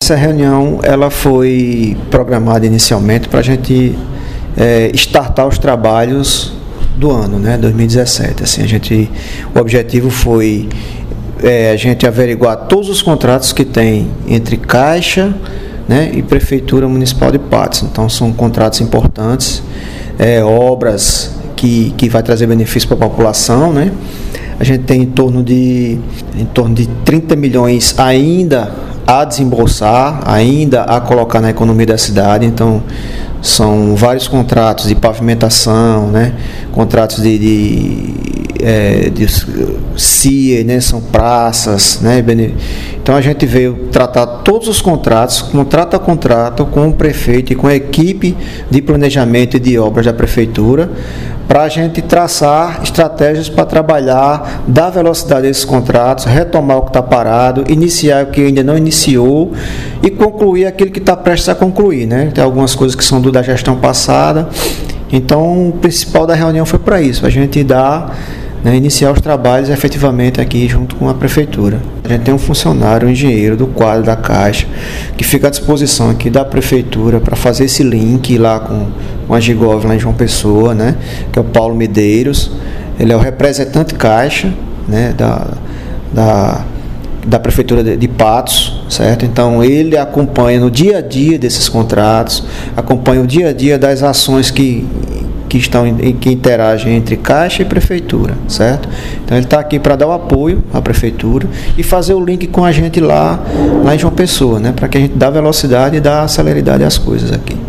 Essa reunião ela foi programada inicialmente para a gente startar os trabalhos do ano, né, 2017. Assim, o objetivo foi a gente averiguar todos os contratos que tem entre Caixa, né, e Prefeitura Municipal de Patos. Então são contratos importantes, obras que vai trazer benefício para a população, né? A gente tem em torno de 30 milhões ainda a desembolsar, ainda a colocar na economia da cidade. Então são vários contratos de pavimentação, né? Contratos de CIA, né? São praças, né? Então a gente veio tratar todos os contratos, contrato a contrato, com o prefeito e com a equipe de planejamento e de obras da prefeitura, para a gente traçar estratégias para trabalhar, dar velocidade a esses contratos, retomar o que está parado, iniciar o que ainda não iniciou e concluir aquilo que está prestes a concluir, né? Tem algumas coisas que são da gestão passada. Então, o principal da reunião foi para isso, a gente iniciar os trabalhos efetivamente aqui junto com a prefeitura. A gente tem um funcionário, um engenheiro do quadro da Caixa, que fica à disposição aqui da prefeitura para fazer esse link lá com a Gigov lá em João Pessoa, né? Que é o Paulo Medeiros. Ele é o representante Caixa, né? Da prefeitura de Patos, certo? Então ele acompanha no dia a dia desses contratos, acompanha o dia a dia das ações que interagem entre Caixa e Prefeitura, certo? Então ele está aqui para dar o apoio à Prefeitura e fazer o link com a gente lá em João Pessoa, né? Para que a gente dê velocidade e dê celeridade às coisas aqui.